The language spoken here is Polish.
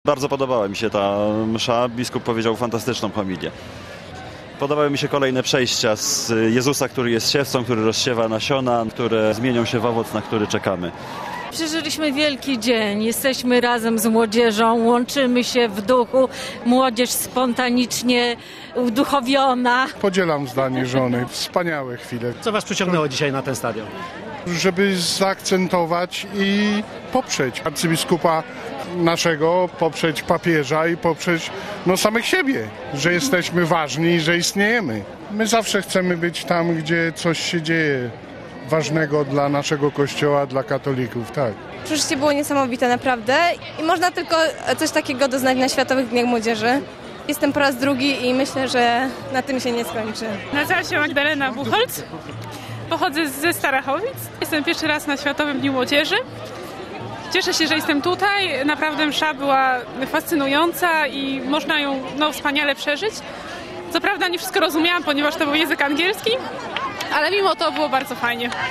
Bardzo podobała mi się ta msza. Biskup powiedział fantastyczną homilię. Podobały mi się kolejne przejścia z Jezusa, który jest siewcą, który rozsiewa nasiona, które zmienią się w owoc, na który czekamy. Przeżyliśmy wielki dzień, jesteśmy razem z młodzieżą, łączymy się w duchu, młodzież spontanicznie uduchowiona. Podzielam zdanie żony, wspaniałe chwile. Co was przyciągnęło dzisiaj na ten stadion? Żeby zaakcentować i poprzeć arcybiskupa naszego, poprzeć papieża i poprzeć samych siebie, że jesteśmy ważni i że istniejemy. My zawsze chcemy być tam, gdzie coś się dzieje ważnego dla naszego Kościoła, dla katolików, tak. Przeżycie było niesamowite naprawdę i można tylko coś takiego doznać na Światowych Dniach Młodzieży. Jestem po raz drugi i myślę, że na tym się nie skończy. Nazywam się Magdalena Buchholz, pochodzę ze Starachowic. Jestem pierwszy raz na Światowym Dniu Młodzieży. Cieszę się, że jestem tutaj. Naprawdę msza była fascynująca i można ją wspaniale przeżyć. Co prawda nie wszystko rozumiałam, ponieważ to był język angielski, ale mimo to było bardzo fajnie.